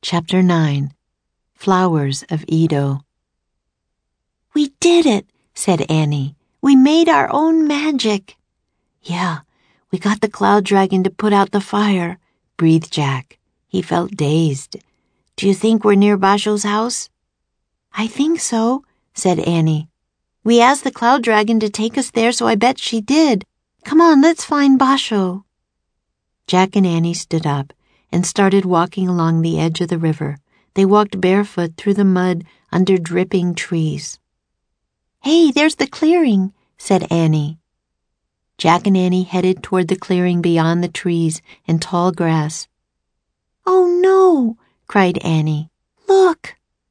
Chapter 9. Flowers of Edo. "We did it," said Annie. "We made our own magic." "Yeah, we got the cloud dragon to put out the fire," breathed Jack. He felt dazed. "Do you think we're near Basho's house?" "I think so," said Annie. "We asked the cloud dragon to take us there, so I bet she did. Come on, let's find Basho." Jack and Annie stood up and started walking along the edge of the river. They walked barefoot through the mud under dripping trees. "Hey, there's the clearing," said Annie. Jack and Annie headed toward the clearing beyond the trees and tall grass. "Oh no," cried Annie. "Look."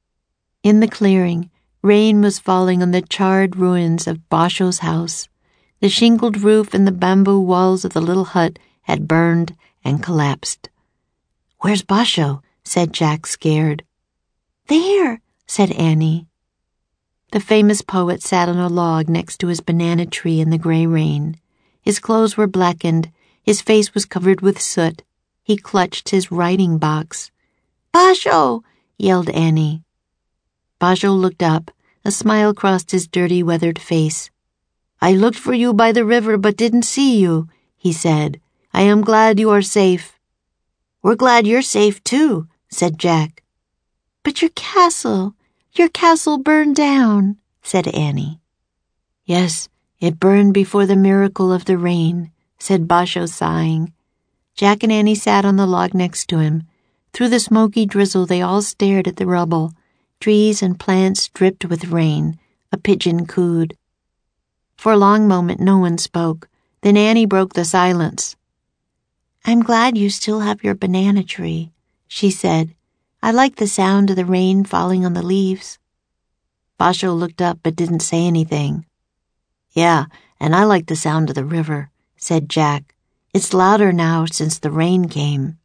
In the clearing, rain was falling on the charred ruins of Basho's house. The shingled roof and the bamboo walls of the little hut had burned and collapsed. "Where's Basho?" said Jack, scared. "There," said Annie. The famous poet sat on a log next to his banana tree in the gray rain. His clothes were blackened. His face was covered with soot. He clutched his writing box. "Basho!" yelled Annie. Basho looked up. A smile crossed his dirty, weathered face. "I looked for you by the river but didn't see you," he said. "I am glad you are safe." "We're glad you're safe, too," said Jack. "But your castle burned down," said Annie. "Yes, it burned before the miracle of the rain," said Basho, sighing. Jack and Annie sat on the log next to him. Through the smoky drizzle they all stared at the rubble. Trees and plants dripped with rain. A pigeon cooed. For a long moment no one spoke. Then Annie broke the silence. "I'm glad you still have your banana tree," she said. "I like the sound of the rain falling on the leaves." Basho looked up but didn't say anything. "Yeah, and I like the sound of the river," said Jack. "It's louder now since the rain came."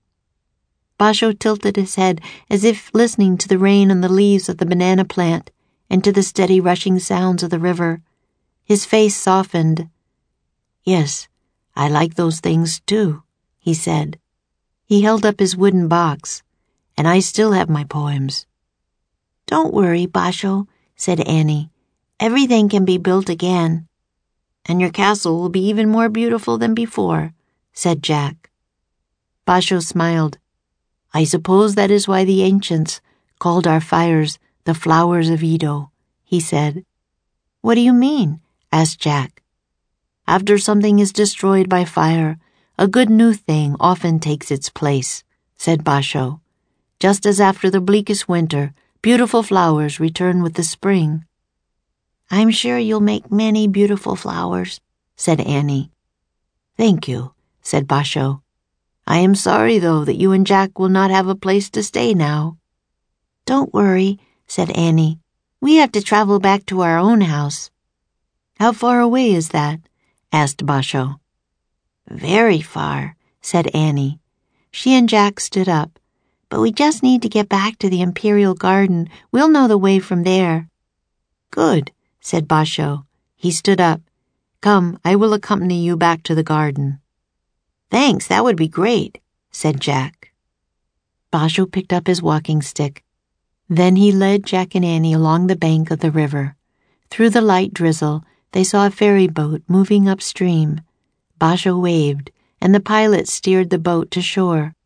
Basho tilted his head as if listening to the rain on the leaves of the banana plant and to the steady rushing sounds of the river. His face softened. "Yes, I like those things too," he said. He held up his wooden box. "And I still have my poems." "Don't worry, Basho," said Annie. "Everything can be built again." "And your castle will be even more beautiful than before," said Jack. Basho smiled. "I suppose that is why the ancients called our fires the flowers of Edo," he said. "What do you mean?" asked Jack. "After something is destroyed by fire, a good new thing often takes its place," said Basho. "Just as after the bleakest winter, beautiful flowers return with the spring." "I'm sure you'll make many beautiful flowers," said Annie. "Thank you," said Basho. "I am sorry, though, that you and Jack will not have a place to stay now." "Don't worry," said Annie. "We have to travel back to our own house." "How far away is that?" asked Basho. "Very far," said Annie. She and Jack stood up. "But we just need to get back to the Imperial Garden. We'll know the way from there." "Good," said Basho. He stood up. "Come, I will accompany you back to the garden." "Thanks, that would be great," said Jack. Basho picked up his walking stick. Then he led Jack and Annie along the bank of the river. Through the light drizzle, they saw a ferry boat moving upstream. Basho waved, and the pilot steered the boat to shore.